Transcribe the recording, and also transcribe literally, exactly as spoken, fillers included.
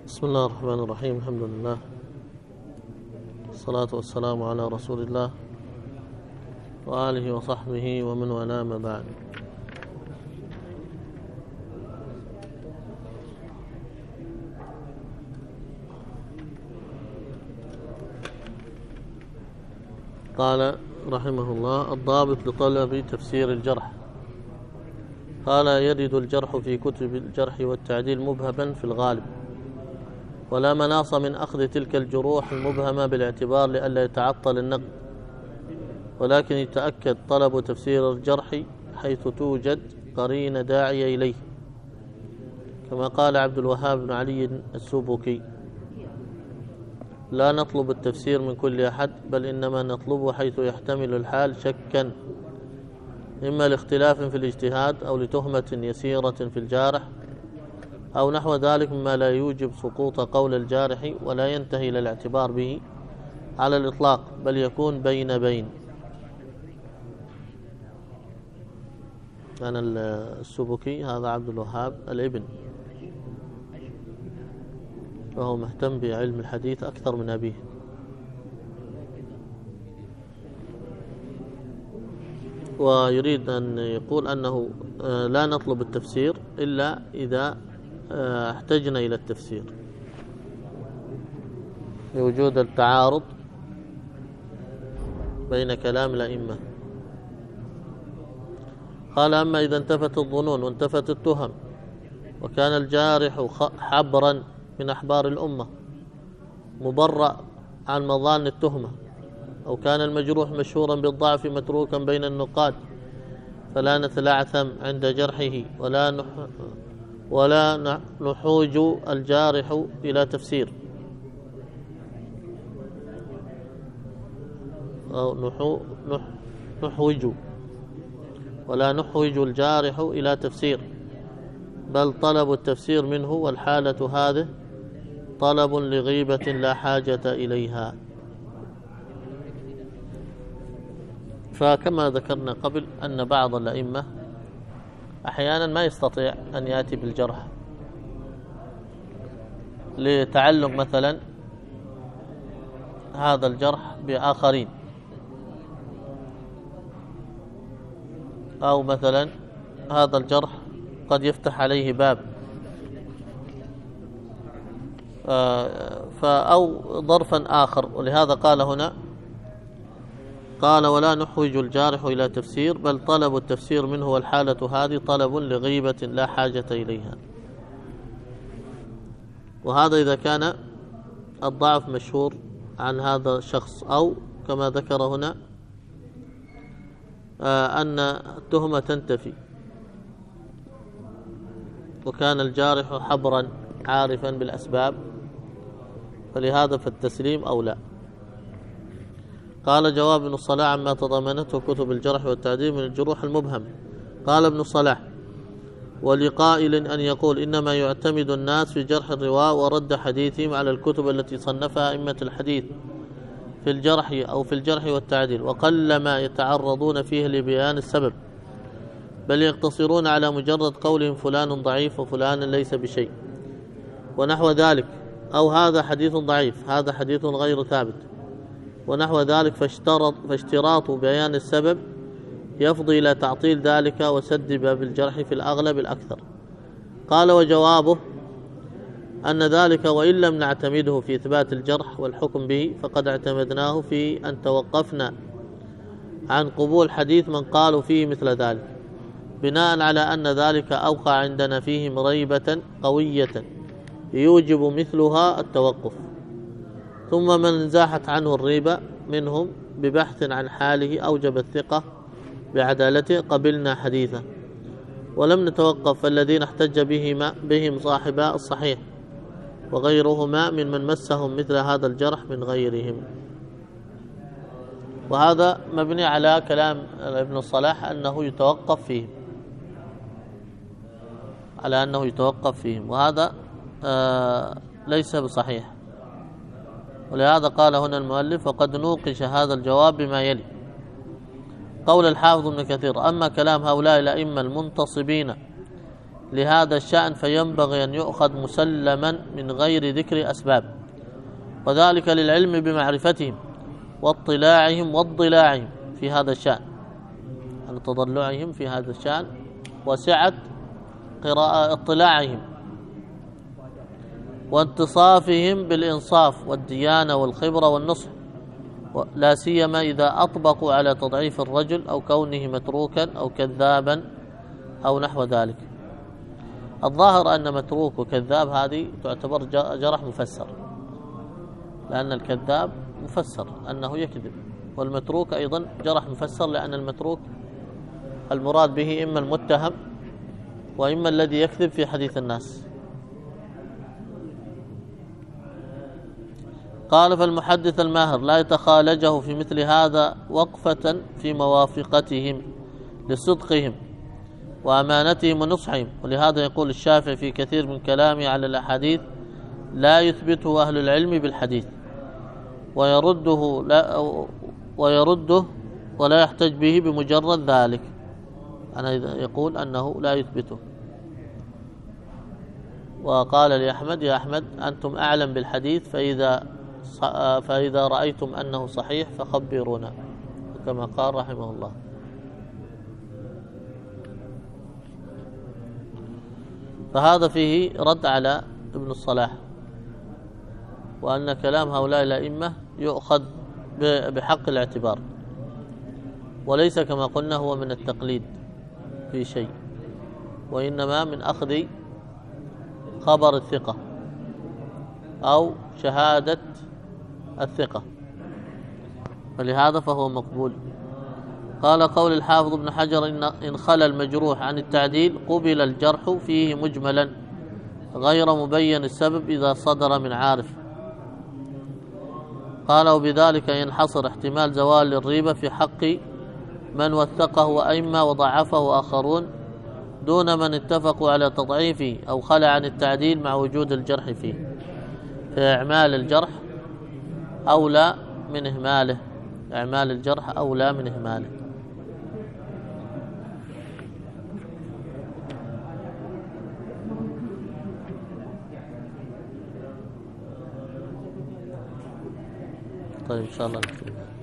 بسم الله الرحمن الرحيم. الحمد لله والصلاة والسلام على رسول الله وآله وصحبه ومن والاه، ما بعد. قال رحمه الله: الضابط لطلب تفسير الجرح. قال: يرد الجرح في كتب الجرح والتعديل مبهما في الغالب، ولا مناص من أخذ تلك الجروح المبهمة بالاعتبار لئلا يتعطل النقد، ولكن يتأكد طلب تفسير الجرح حيث توجد قرينة داعية إليه، كما قال عبد الوهاب بن علي السبكي: لا نطلب التفسير من كل أحد، بل إنما نطلبه حيث يحتمل الحال شكا، إما لاختلاف في الاجتهاد أو لتهمة يسيرة في الجارح أو نحو ذلك مما لا يوجب سقوط قول الجارح ولا ينتهي إلى الاعتبار به على الإطلاق، بل يكون بين بين. أنا السبكي هذا عبد الوهاب الابن، وهو مهتم بعلم الحديث أكثر من أبيه. ويريد أن يقول أنه لا نطلب التفسير إلا إذا احتجنا إلى التفسير لوجود التعارض بين كلام الأئمة. قال: أما إذا انتفت الظنون وانتفت التهم وكان الجارح حبرا من أحبار الأمة مبرأ عن مظان التهمة، أو كان المجروح مشهورا بالضعف متروكا بين النقاد، فلا نتلعثم عند جرحه ولا نح ولا نحوج الجارح إلى تفسير أو نحو نح نحوج ولا نحوج الجارح إلى تفسير، بل طلب التفسير منه والحالة هذه طلب لغيبة لا حاجة إليها. فكما ذكرنا قبل أن بعض الأئمة أحيانا ما يستطيع أن يأتي بالجرح لتعلق مثلا هذا الجرح بآخرين، أو مثلا هذا الجرح قد يفتح عليه باب، أو ظرفا آخر. ولهذا قال هنا، قال: ولا نحوج الجارح إلى تفسير، بل طلب التفسير منه والحالة هذه طلب لغيبة لا حاجة إليها. وهذا إذا كان الضعف مشهور عن هذا الشخص، أو كما ذكر هنا أن التهمة تنتفي وكان الجارح حبرا عارفا بالأسباب، فلهذا فالتسليم أولى. قال: جواب ابن الصلاح عما تضمنته كتب الجرح والتعديل من الجروح المبهم. قال ابن الصلاح: ولقائل أن يقول إنما يعتمد الناس في جرح الرواة ورد حديثهم على الكتب التي صنفها أئمة الحديث في الجرح أو في الجرح والتعديل، وقلما يتعرضون فيه لبيان السبب، بل يقتصرون على مجرد قولهم فلان ضعيف وفلان ليس بشيء ونحو ذلك، أو هذا حديث ضعيف، هذا حديث غير ثابت ونحو ذلك، فاشترط فاشتراط بيان السبب يفضي إلى تعطيل ذلك وسد باب الجرح في الأغلب الأكثر. قال: وجوابه أن ذلك وإن لم نعتمده في إثبات الجرح والحكم به، فقد اعتمدناه في أن توقفنا عن قبول حديث من قالوا فيه مثل ذلك، بناء على أن ذلك أوقع عندنا فيهم ريبة قوية يوجب مثلها التوقف. ثم من انزاحت عنه الريبة منهم ببحث عن حاله أوجب الثقة بعدالته قبلنا حديثه، ولم نتوقف، فالذين احتج بهما بهم صاحبا الصحيح وغيرهما من من مسهم مثل هذا الجرح من غيرهم. وهذا مبني على كلام ابن الصلاح أنه يتوقف فيهم، على أنه يتوقف فيهم، وهذا آه ليس بصحيح. ولهذا قال هنا المؤلف: وقد نوقش هذا الجواب بما يلي. قول الحافظ ابن كثير: أما كلام هؤلاء الأئمة المنتصبين لهذا الشأن فينبغي أن يؤخذ مسلما من غير ذكر أسباب، وذلك للعلم بمعرفتهم واطلاعهم واضلاعهم في هذا الشأن، عن تضلعهم في هذا الشأن وسعة قراءة اطلاعهم وانتصافهم بالإنصاف والديانة والخبرة والنصح، لا سيما إذا أطبقوا على تضعيف الرجل أو كونه متروكا أو كذابا أو نحو ذلك. الظاهر أن متروك وكذاب هذه تعتبر جرح مفسر، لأن الكذاب مفسر أنه يكذب، والمتروك أيضا جرح مفسر، لأن المتروك المراد به إما المتهم وإما الذي يكذب في حديث الناس. قال: فالمحدث الماهر لا يتخالجه في مثل هذا وقفة في موافقتهم لصدقهم وأمانتهم ونصحهم، ولهذا يقول الشافعي في كثير من كلامه على الأحاديث: لا يثبته أهل العلم بالحديث ويرده لا ويرده ولا يحتج به بمجرد ذلك. أنا يقول أنه لا يثبته. وقال لأحمد: يا أحمد أنتم أعلم بالحديث، فإذا فإذا رأيتم أنه صحيح فخبرونا، كما قال رحمه الله. فهذا فيه رد على ابن الصلاح، وأن كلام هؤلاء الأئمة يؤخذ بحق الاعتبار، وليس كما قلنا هو من التقليد في شيء، وإنما من أخذ خبر الثقة أو شهادة الثقة، فلهذا فهو مقبول. قال: قول الحافظ ابن حجر: إن خلا المجروح عن التعديل قبل الجرح فيه مجملا غير مبين السبب إذا صدر من عارف. قال: وبذلك ينحصر احتمال زوال الريبة في حق من وثقه وأئمة وضعفه آخرون، دون من اتفقوا على تضعيفه أو خلع عن التعديل مع وجود الجرح فيه، فإعمال الجرح أولى من إهماله، إعمال الجرح أولى من إهماله. طيب إن شاء الله نكتب.